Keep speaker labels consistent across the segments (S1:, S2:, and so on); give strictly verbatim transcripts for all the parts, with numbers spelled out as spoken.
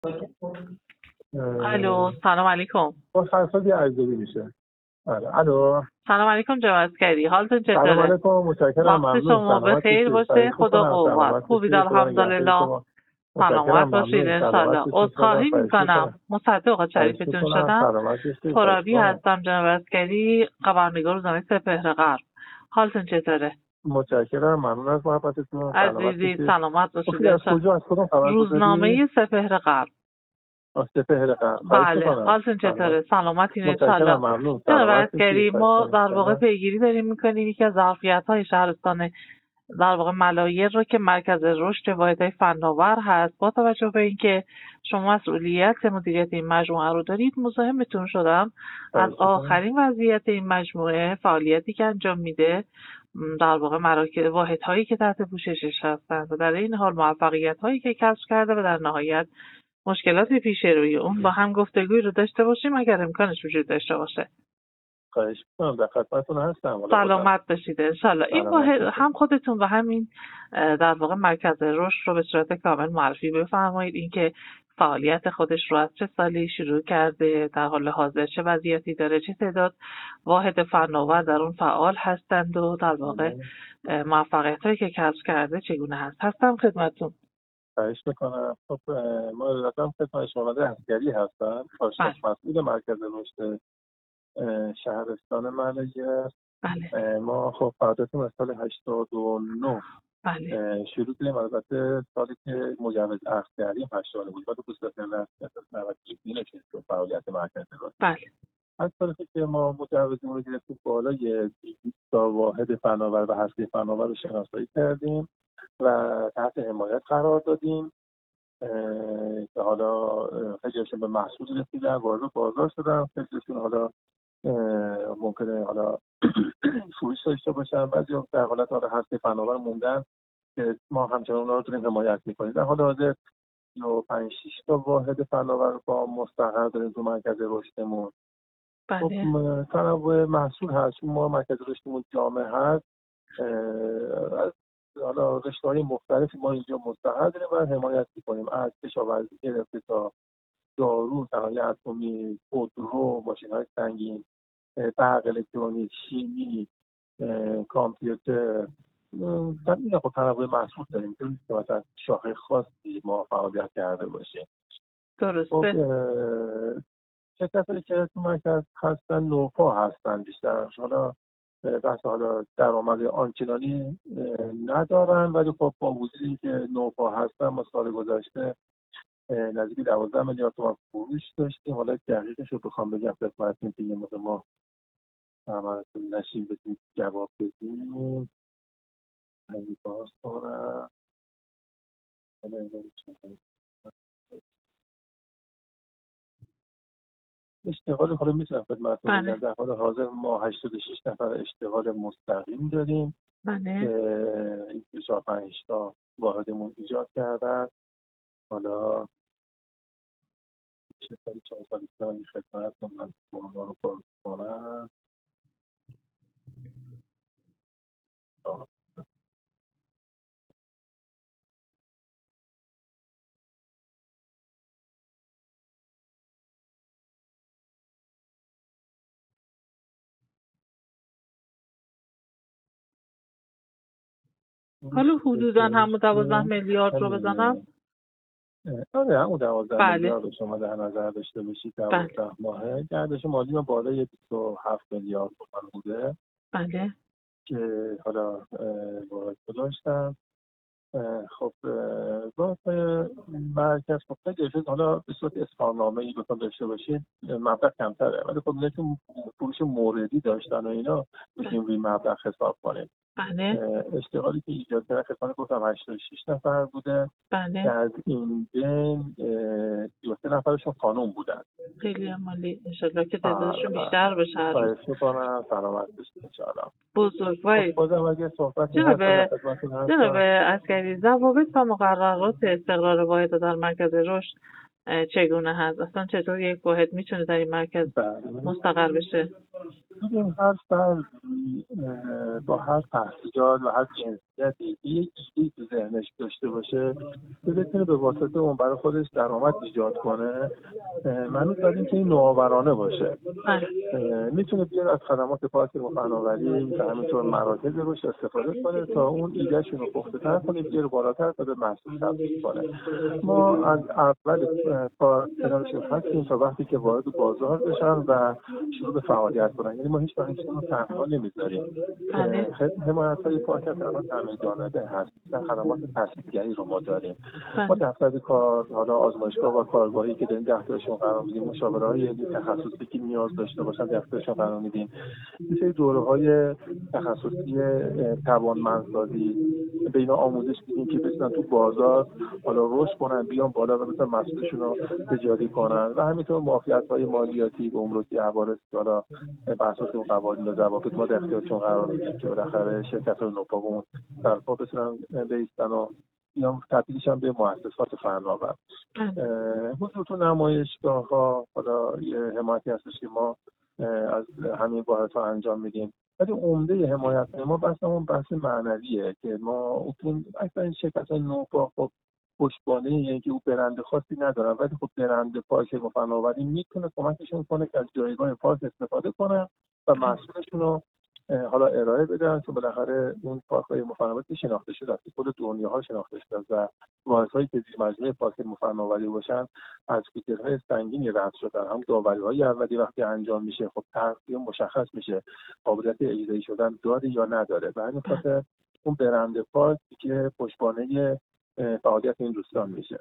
S1: الو سلام علیکم.
S2: با فرصتی ارزیابی میشه. آره الو
S1: سلام علیکم جناب عسکری، حالتون چطوره؟
S2: سلام علیکم، متشکرم،
S1: وقت
S2: ممنون.
S1: شما بخیر باشه، خدا قوت. خوبید الحمدلله. سلامت باشید انشالله. عذرخواهی میکنم مصدق شریفتون شدم. ترابی هستم جناب عسکری، خبرنگار روزنامه سپهر غرب. حالتون چطوره؟
S2: متشکرم، ممنون از محبتتون.
S1: عزیزی سلامت باشید
S2: از کجا از کدوم خبر
S1: روزنامه سپهر غرب.
S2: سپهر غرب.
S1: بله، حالتون چطوره؟ سلامتین انشالله.
S2: ممنون.
S1: جناب عسکری، ما در واقع پیگیری داریم میکنیم یکی از ظرفیت‌های شهرستان در واقع ملایر رو که مرکز رشد واحدهای فناور هست، با توجه به اینکه شما مسئولیت مدیریت این مجموعه رو دارید، مزاحمتون شدم از آخرین وضعیت این مجموعه، فعالیتی که انجام میده، در واقع مراکز واحدهایی که تحت پوششش هستند و در این حال موفقیت‌هایی که کسب کرده و در نهایت مشکلات پیش روی اون با هم گفتگوی رو داشته باشیم اگر امکانش وجود داشته باشه.
S2: خواهش می‌کنم، در خدمتتون هستم.
S1: سلامت باشید انشالله. این واحد هم خودتون و همین در واقع مرکز رشد رو به صورت کامل معرفی بفرمایید، اینکه فعالیت خودش رو از چه سالی شروع کرده، در حال حاضر چه وضعیتی داره، چه تعداد واحد فناور در اون فعال هستند و در واقع موفقیت‌هایی که کسب کرده چگونه هست. هستم خدمتتون.
S2: خواهش میکنم. خب ما ارادتم خدمت شما عسکری هستم، کارشناس مسئول مرکز رشد شهرستان ملایر.
S1: بله.
S2: ما خب فعالیتمون از سال هشتاد و نه
S1: بله.
S2: شروع کردیم. البته سالی که مجوز عقد کردیم هشتاد بود، بعد به صورت رسمی که فعالیت مرکز رشد.
S1: بله.
S2: از طریقی که ما مجوزمون رو گرفتیم بالای دویست تا واحد فناور و هسته فناور رو شناسایی کردیم و تحت حمایت قرار دادیم که حالا خیلیشون به محصول رسیدن، وارد بازار شدن، خیلیشون حالا ممکنه حالا فروش داشته باشن، بعضی در حالت حالا هسته فناور موندن که ما همچنان اونا رو داریم حمایت میکنیم. در حال حاضر سی و پنج شش تا واحد فناور با مستقر داریم تو مرکز رشدمون.
S1: بله.
S2: خب تنوع محصول هست، ما مرکز رشدمون جامع هست، از حالا رشته‌های مختلفی ما اینجا مستقر داریم و حمایت میکنیم، از کشاورزی گرفته تا دارو، صنایع اتمی، خودرو، ماشین‌های سنگین، برق الکترونیک، شیمی، کامپیوتر. در این خب تنوع محصول داریم که مثلا شاخه خاصی ما فعالیت کرده باشیم.
S1: درسته.
S2: شرکت‌هایی که تو مرکز هستن نوپا هستن بیشتر، حالا بحث حالا درآمد آنچنانی ندارن، ولی خب با وجود اینکه نوپا هستن ما سال گذشته نزدیک دوازده میلیارد تومان فروش داشتیم. حالا دقیقش رو بخوام بگم خدمتتون که یه موقع ما عملتون نشیم بتونید جواب بدیم. خیلی باز کنم اشتغال حالا میتونم خدمتتون بگم در حال حاضر ما هشتاد و شش نفر اشتغال مستقیم داریم.
S1: بله.
S2: این چهار پنج تا واحدمون ایجاد کردن. حالا چه سالی چهار سالی سالی خدمتتون من فرما رو پر کنم.
S1: حالا حدوداً همون دوازده میلیارد رو بزنم؟
S2: آره همون دوازده
S1: بله.
S2: میلیارد رو شما در نظر داشته باشید. دوازده ماهه گردش مالی ما بالای بیست و هفت میلیارد تومان بوده.
S1: بله.
S2: که حالا وارد داشتم. خب با مرکز خب خیلی حالا به صورت اظهارنامه‌ای بخوام داشته باشید مبلغ کمتره، ولی خب اینکه فروش موردی داشتن و اینا میتونیم روی مبلغ حساب کنیم.
S1: بله.
S2: اشتغالی که ایجاد کردن خدمت گفتم هشتاد و شش نفر بوده.
S1: بله.
S2: که از این بین سی و سه نفرشون خانم بودن.
S1: خیلی عالی، انشالله که تعدادشون بیشتر بشه.
S2: خواهش می‌کنم، سلامت باشید انشالله.
S1: بزرگواری.
S2: بازم اگه صحبتی
S1: جناب
S2: هست
S1: جناب عسکری، ضوابط و مقررات استقرار واحد در مرکز رشد چگونه هست؟ اصلا چطور یک واحد میتونه در این مرکز مستقر بشه؟
S2: ببین هر فردی با هر تحصیلات و هر جنسیتی یک ایده‌ای تو ذهنش داشته باشه که بتونه به واسطه اون برای خودش درآمد ایجاد کنه، معنی داره این که این نوآورانه باشه. میتونه بیاد از خدمات پارک فناوری و همینطور مراکز روش استفاده کنه تا اون ایدهشون رو پخته‌تر کنه، بیاره بالاتر تا به محصول تبدیل کنه. ما از اول کار کنارشون هستیم تا وقتی که وارد بازار بشن و شروع به فعالیت کنن. یعنی ما هیچ وقت رو تنها نمیذاریم. حمایت‌های پارک الان تامین داننده هست. خدمات تحصیلگری رو ما داریم. ما دفتر کار، حالا آزمایشگاه و کارگاهی که داریم دفترشون قرار میدیم، مشاوره‌های تخصصی که نیاز داشته باشن دفترشون قرار میدیم. یه سری دوره‌های تخصصی توانمندسازی به اینا آموزش میدیم که بتونن تو بازار حالا رشد کنن، بیان بالا و بتونن مسئولشون رو تجاری کنن و همینطور معافیت‌های مالیاتی، گمرکی، عوارض، حالا بر اساس اون قوانین و ضوابط ما در اختیارشون قرار میدیم که بالاخره شرکت‌های نوپامون در واقع بتونن بیستن و یا تبدیلش هم به مؤسسات فناور. حضور تو نمایشگاه‌ها حالا یه حمایتی هستش که ما از همین واحدها انجام میدیم، ولی عمده حمایت ما بحثمون بحث معنویه که ما اون اصلا این شرکت‌های نوپا خب پشتوانه یعنی که او برند خاصی ندارن، ولی خب برند پارک فناوری میتونه کمکشون کنه که از جایگاه پارک استفاده کنن و محصولشون رو حالا ارائه بدن، چون بالاخره اون پارک‌های فناوری شناخته شده است، کل دنیاها شناخته شده است و واحدهایی که زیر مجموعه پارک فناوری باشن از فیلترهای سنگینی رد شدن، هم داوری‌های اولی وقتی انجام میشه خب تقریبا مشخص میشه قابلیت اجرایی شدن داره یا نداره و همین خاطر اون برند پارک که پشتوانه فعالیت این دوستان میشه.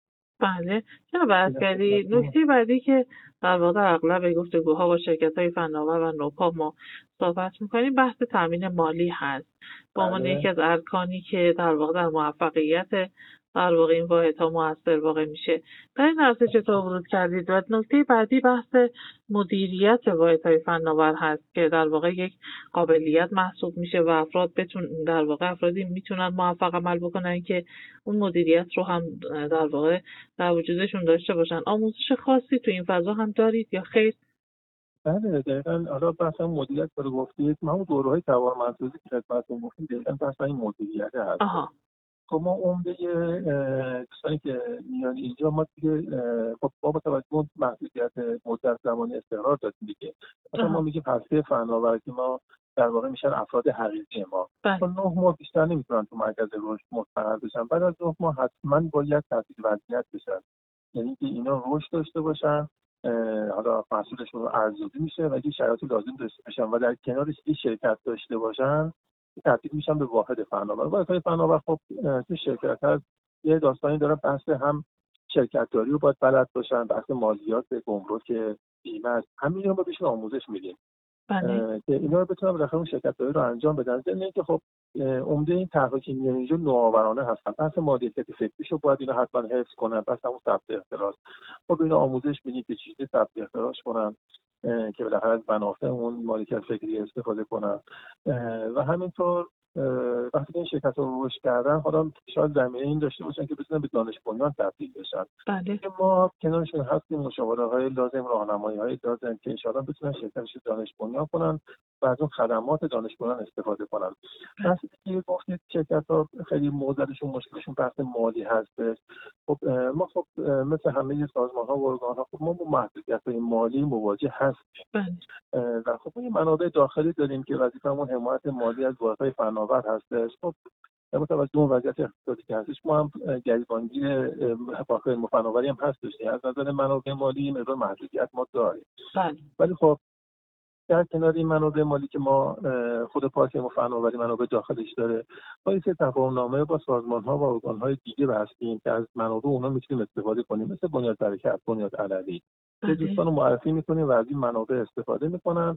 S1: بله، چرا بحث کردی؟ نکته بعدی که در واقع اغلب گفتگوها با شرکت‌های فناور و نوپا ما صحبت می‌کنیم بحث تامین مالی هست. با عنوان یکی از ارکانی که در واقع در موفقیت در واقع این واحدها موثر واقع میشه. در این عرصه چطور ورود کردید؟ و نکته بعدی بحث مدیریت واحدهای فناور هست که در واقع یک قابلیت محسوب میشه و افراد بتون در واقع افرادی میتونن موفق عمل بکنن که اون مدیریت رو هم در واقع در وجودشون داشته باشن. آموزش خاصی تو این فضا هم دارید یا خیر؟
S2: بله دقیقاً. حالا بحث مدیریت رو گفتید، ما اون دوره‌های توانمندسازی که خدمتتون گفتیم دقیقاً بحث این مدیریت هست.
S1: آها.
S2: خب ما عمده دوستانی که میان اینجا ما دیگه خب با توجه به محدودیت مدت زمانی استقرار داریم دیگه. مثلا ما میگیم هسته فناور که ما در واقع میشن افراد حقیقی ما. چون نه ماه بیشتر نمیتونن تو مرکز رشد مستقر بشن. بعد از نه ماه حتما باید تحصیل وضعیت بشن. یعنی که اینا رشد داشته باشن، حالا محصولشون رو ارزیابی میشه و یه شرایط لازم داشته باشن و در کنارش یه شرکت داشته باشن، تبدیل میشن به واحد فناور. واحد فناور خب تو شرکت هست یه داستانی داره، بحث هم شرکت‌داری رو باید بلد باشن، بحث مالیات، گمرک، بیمه، همین رو ما بهشون آموزش میدیم که اینا رو بتونن بالاخره اون شرکت‌داری رو انجام بدن. ضمن اینکه خب عمده این طرحی که میان اینجا نوآورانه هستن، بحث مالیات فکریشو باید اینا حتما حفظ کنن، بس همون ثبت اختراع. خب اینا آموزش میدیم که چیزی ثبت اختراعش کنن که بالاخره از منافع اون مالکیت فکری استفاده کنن و همینطور وقتی این شرکت رو رشد کردن حالا شاید زمینه این داشته باشن که بتونن به دانش بنیان تبدیل بشن.
S1: بله.
S2: ما کنارشون هستیم، مشاوره‌های لازم، راهنمایی‌های لازم که ان شاءالله بتونن شرکتش دانش بنیان کنن و از اون خدمات دانش بنیان استفاده کنن. وقتی که گفتید شرکت‌ها خیلی موضوعشون مشکلشون بحث مالی هستش. خب ما خب مثل همه سازمان‌ها و ارگان‌ها خب ما با محدودیت‌های مالی مواجه هستیم.
S1: بله.
S2: و خب این منابع داخلی داریم که وظیفمون حمایت مالی از واحدهای فناور هستش. خب در متوجه اون وضعیت اقتصادی که هستش ما هم گریبانگی پارک‌های فناوری هم هستش. از نظر منابع مالی مقدار محدودیت ما داریم.
S1: بله.
S2: ولی خب در کنار این منابع مالی که ما خود پارک فناوری منابع داخلیش داره، با این تفاهم‌نامه با سازمان‌ها و ارگان‌های دیگه بستیم که از منابع اونها میتونیم استفاده کنیم، مثل بنیاد برکت، بنیاد علوی. که دوستان رو معرفی میکنیم و از این منابع استفاده میکنن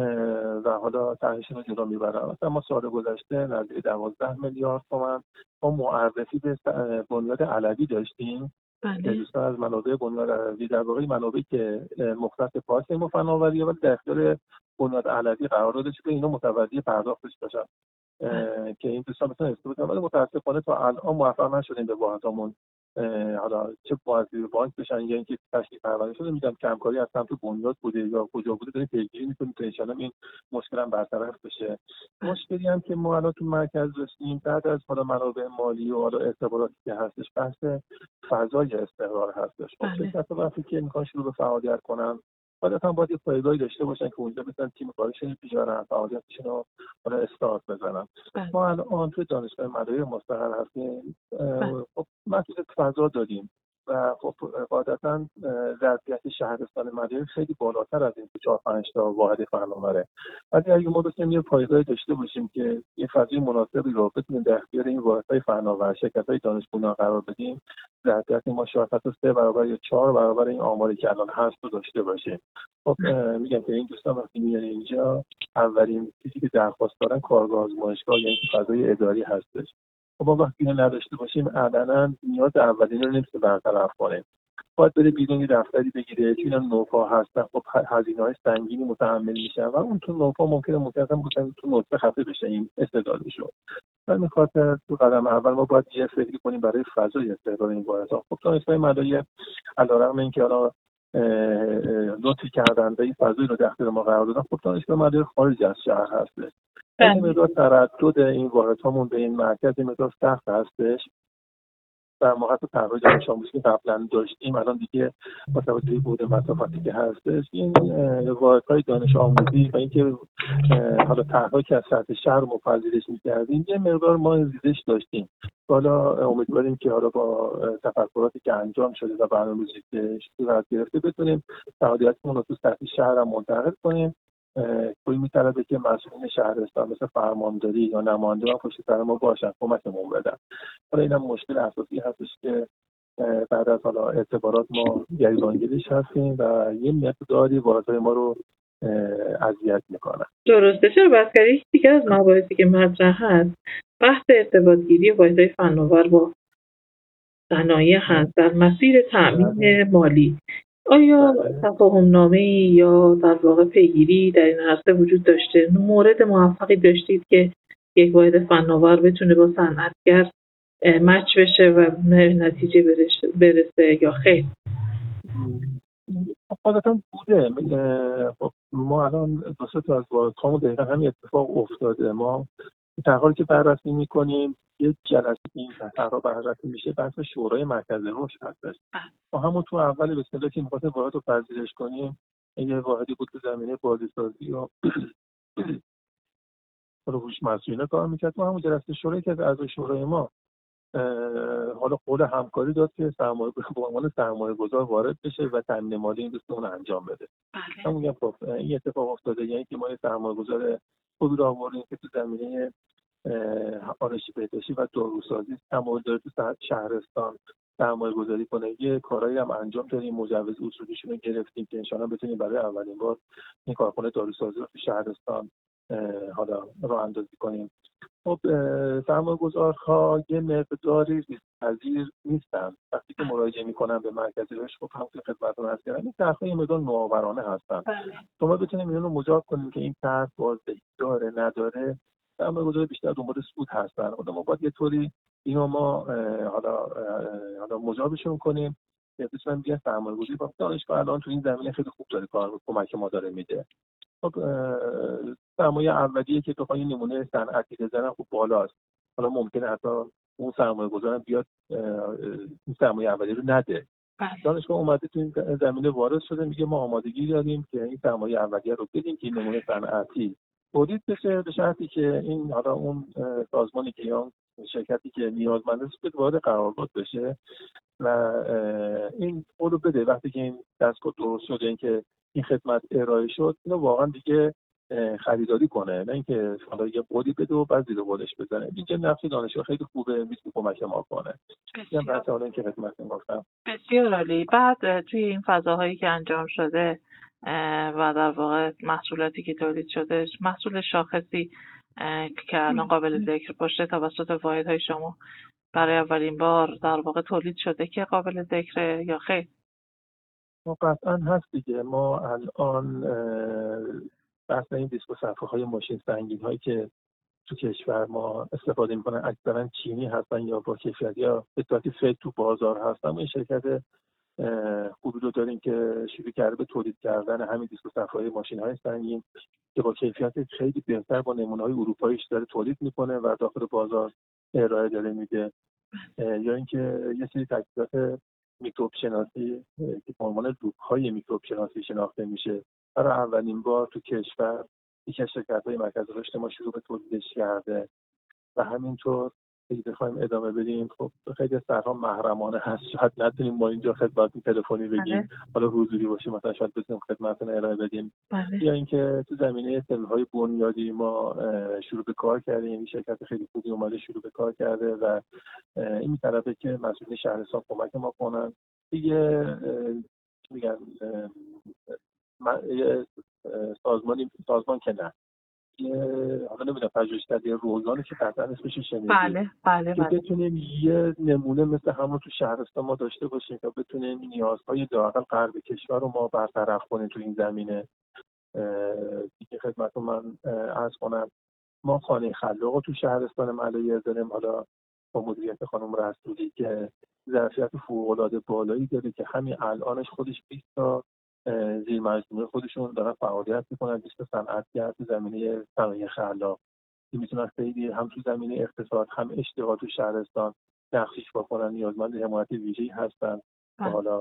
S2: و حالا طرحشون رو جلو میبرن. مثلا ما سال گذشته نزدیک دوازده میلیارد تومان ما معرفی به بنیاد علوی داشتیم.
S1: بله.
S2: که دوستان از منابع بنیاد علوی در واقع منابعی که مختص پارک فناوری ولی در اختیار بنیاد علوی قرار داده شده که اینا متولی پرداختش باشن که این دوستان مثلا استفاده کنن، ولی متاسفانه تا الان موفق نشدیم به واحدامون حالا چه بازی بانک بشن یا اینکه تشکیل پرونده شده، میگم کمکاری از سمت بنیاد بوده یا کجا بوده داریم پیگیری می‌کنیم تا ان شاءالله این مشکل هم برطرف بشه. مشکلی هم که ما الان تو مرکز داشتیم بعد از حالا منابع مالی و حالا ارتباطاتی که هستش، بحث فضای استقرار هستش. خب شرکت وقتی که میخوان شروع به فعالیت کنن عادتاً باید یه پایگاهی داشته باشن که اونجا بتونن تیم کارشون بیارن، فعالیتشون رو حالا استارت بزنن. ما الان توی دانشگاه مدارس مستقر هستیم، خب مسئول فضا داریم و خب عادتاً ظرفیت شهرستان مدارس خیلی بالاتر از این چهار پنج تا واحد فناوره. ولی اگه ما بتونیم یه پایگاهی داشته باشیم که یه فضای مناسبی رو بتونیم در اختیار این واحدهای فناور، شرکت‌های دانش بنیان قرار بدیم، ظرفیت ما شاید حتی سه برابر یا چهار برابر این آماری که الان هست رو داشته باشیم. خب میگم که این دوستان وقتی میان اینجا اولین چیزی که درخواست دارن کارگاه آزمایشگاه یعنی فضای اداری هستش. خب ما وقتی اینو نداشته باشیم علنا نیاز اولین رو نمیشه برطرف کنیم. باید بره بیرون یه دفتری بگیره، چون اینا نوپا هستن، خب هزینه‌های سنگینی متحمل میشن و اون تو نوپا ممکنه ممکنه مثلا تو نوپا خفه بشه این استعدادشو. همین خاطر تو قدم اول ما باید یه فکری کنیم برای فضای استقرار این واحدها. خب دانشگاه مدارس علیرغم اینکه حالا لطفی کردن به این فضایی رو در اختیار ما قرار دادن، خب دانشگاه مدارس خارج از شهر هستش. این مقدار تردد این واحدهامون به این مرکز این مقدار سخت هستش. در موقع طرح دانش آموزی که قبلا داشتیم الان دیگه با توجه به بعد مسافتی که هستش این واحدهای دانش آموزی و اینکه حالا طرحی که از سطح شهر مفضلش می‌کردیم یه مقدار ما ریزش داشتیم. حالا امیدواریم که حالا با تفکراتی که انجام شده و برنامه‌ریزی که صورت گرفته بتونیم فعالیتمون رو تو سطح شهر هم منتقل کنیم. کوئی می‌طلبه که مسئولین شهرستان مثل فرمانداری یا نماینده ها پشت سر ما باشن، کمکمون بدن. حالا اینم مشکل اساسی هستش که بعد از حالا اعتبارات ما گریبانگیرش هستیم و یه مقداری واحدهای ما رو اذیت میکنن.
S1: درسته. چرا بسکری دیگه از مباحثی که مطرح هست بحث ارتباطگیری واحدهای فناور با صنایع هست در مسیر تأمین مالی. آیا تفاهم نامه یا در واقع پیگیری در این عرصه وجود داشته؟ مورد موفقی داشتید که یک واحد فناور بتونه با صنعتگر مچ بشه و نتیجه برسه یا خیر؟
S2: خب بوده. خب ما الان دو سه تا از واحدهامون دقیقا همین اتفاق افتاده. ما تحقیقاتی که بررسی می‌کنیم یک جلسه این تحقیقات بررسی میشه بحث شورای مرکز رشد هستش. ما همون تو اول به اصطلاح که می‌خواستیم واحد رو پذیرش کنیم یه واحدی بود تو زمینه بازیسازی و هوش مصنوعی کار می‌کرد. ما همون جلسه شورای که از شورای ما حالا قول همکاری داد که سرمایه به عنوان سرمایه‌گذار وارد بشه و تامین مالی این دوستمون انجام بده. من میگم خب این اتفاق افتاده، یعنی که ما یه سرمایه‌گذار خوبی رو آوردیم که تو زمینه آرایشی بهداشتی و داروسازی تمایل داره تو شهرستان سرمایه‌گذاری کنه. یه کارایی هم انجام دادیم، مجوز اصولیشون رو گرفتیم که ان شاءالله بتونیم برای اولین بار این کارخونه داروسازی رو تو شهرستان حالا راه اندازی کنیم. خب سرمایه‌گذارها یه مقداری ریسک‌پذیر نیستن. وقتی که مراجعه میکنن به مرکز رشد خب هم که خدمتتون عرض کردم این طرح‌ها یه مقدار نوآورانه هستن. شما بتونیم اینو رو مجاب کنیم که این طرح بازدهی داره نداره، سرمایه‌گذار بیشتر دنبال سود هستن. حالا ما باید یه طوری اینو ما حالا حالا مجابشون کنیم که بتونن بیان سرمایه‌گذاری با دانشگاه الان تو این زمینه خیلی خوب داره کار کمک ما داره میده. خب سرمایه اولیه که بخوای نمونه صنعتی بزنن خب بالاست. حالا ممکنه حتی اون سرمایه گذارم بیاد این سرمایه اولیه رو نده. دانشگاه اومده تو این زمینه وارد شده میگه ما آمادگی داریم که این سرمایه اولیه رو بدیم که این نمونه صنعتی تولید بشه به شرطی که این حالا اون سازمانی که یا شرکتی که نیازمند است به وارد قرارداد بشه و این قولو بده. وقتی که این دستگاه درست شده این که این خدمت ارائه شد اینو واقعا دیگه خریداری کنه، نه اینکه حالا یه قولی بده و بعد زیر بولش بزنه. اینجا نقش دانشگاه خیلی خوبه، میتونه کمک ما کنه. این بحث حالا که خدمتتون گفتم.
S1: بسیار عالی. بعد توی این فضاهایی که انجام شده و در واقع محصولاتی که تولید شده، محصول شاخصی که الان قابل ذکر باشه توسط واحدهای شما برای اولین بار در واقع تولید شده که قابل ذکر یا خیر؟
S2: ما قطعا هست دیگه. ما الان بحث این دیسک و صفحه های ماشین سنگین هایی که تو کشور ما استفاده میکنن اکثرا چینی هستن یا با کیفیت یا به صورت فیک تو بازار هستن. ما این شرکت خوبی رو داریم که شروع کرده به تولید کردن همین دیسک و صفحه‌های ماشین‌های سنگین که با کیفیت خیلی بهتر با نمونه‌های اروپاییش داره تولید میکنه و داخل بازار ارائه داره میده. یا اینکه یه سری تجهیزات میکروب شناسی که به عنوان لوپ‌های میکروب شناسی شناخته میشه برای اولین بار تو کشور یکی از شرکت‌های مرکز رشد ما شروع به تولیدش کرده و همینطور اگه بخوایم ادامه بدیم خب خیلی از طرح‌ها محرمانه هست، شاید نتونیم ما اینجا خدمت تلفنی بگیم، حالا حضوری باشیم مثلا شاید بتونیم خدمتتون ارائه بدیم.
S1: بله.
S2: یا اینکه تو زمینه سلول‌های بنیادی ما شروع به کار کردیم، این شرکت خیلی خوبی اومده شروع به کار کرده و این طرفه که مسئولین شهرستان کمک ما کنن دیگه میگن سازمانی سازمان که نه حالا نمیدونم پژوهشکده روزانه که قطعا اسمش شنیدید.
S1: بله بله
S2: که
S1: بله.
S2: بتونیم یه نمونه مثل همون تو شهرستان ما داشته باشیم که بتونیم نیازهای داخل غرب کشور رو ما برطرف کنیم تو این زمینه. دیگه خدمتتون من عرض کنم ما خانه خلاق رو تو شهرستان ملاییر داریم، حالا با مدیریت خانم رسولی که ظرفیت فوق‌العاده بالایی داره که همین الانش خودش بیست تا زیر مجموعه خودشون دارن فعالیت میکنن، بیست تا صنعتگر تو زمینه صنایع خلاق که میتونن خیلی هم تو زمینه اقتصاد هم اشتغال تو شهرستان نقشش بکنن، نیازمند حمایت ویژه‌ای هستن که حالا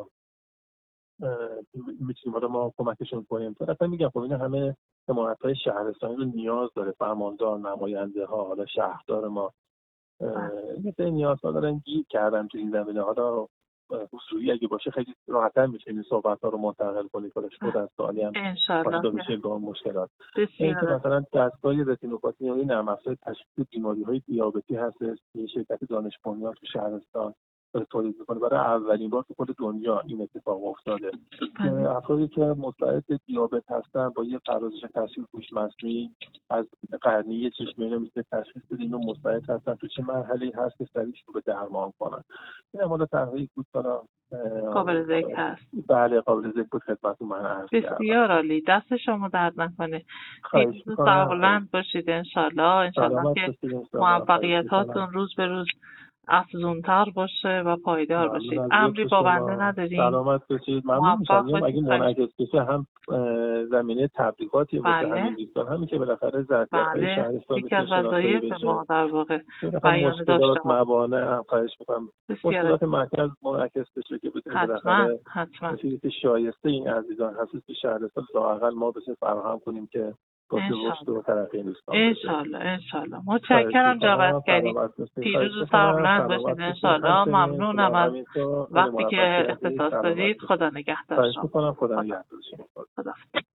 S2: میتونیم حالا ما کمکشون کنیم. تو اصلا میگم خب این همه حمایت‌های شهرستانی رو نیاز داره، فرماندار، نماینده ها، حالا شهردار ما یه سری نیازها دارن گیر کردن تو این زمینه. حالا حضوری اگه باشه خیلی راحت‌تر میشه این صحبت‌ها رو منتقل کنی کارش خود از سوالی هم
S1: انشالله
S2: میشه با مشکلات.
S1: این
S2: که مثلا دستگاه رتینوپاتی یا نرم افزار تشخیص بیماری‌های دیابتی هست که شرکت دانش بنیان تو شهرستان تولید میکنه. برای اولین بار تو کل دنیا این اتفاق افتاده که افرادی که مضطرب دیابت هستن با یه پردازش تاثیر هوش مصنوعی از قرنیه چشم اینا میتونه تشخیص بده اینو مضطرب هستن تو چه مرحله‌ای هست که سریع شروع به درمان کنن. این هم حالا طرحی بود حالا
S1: قابل ذکر هست.
S2: بله قابل ذکر بود خدمتتون من عرض کردم.
S1: بسیار عالی، دست شما درد نکنه. پیروز و سربلند باشید انشالله. انشالله که موفقیتاتون روز به روز افزونتر باشه و پایدار باشید. امری با بنده نداریم.
S2: سلامت باشید. ممنون میشم. اگه منعکس بشه هم زمینه تبلیغاتی باشه
S1: بله.
S2: همین دوستان همین که بالاخره ظرفیت‌های
S1: بله.
S2: شهرستان
S1: یکی از وظایف ما در واقع
S2: بیان داشته موانع هم خواهش می‌کنم مشکلات مرکز منعکس بشه که بتونیم بالاخره
S1: حتما
S2: چیزی شایسته این عزیزان هست که شهرستان لااقل ما بشه فراهم کنیم که باشه رشد و ترقی دوستان.
S1: انشالله انشالله. متشکرم جواب کردید. پیروز و سربلند باشید انشالله. ممنونم از وقتی که اختصاص دادید. خدا نگهدار شما.
S2: خدا نگهدار شما.
S1: خدا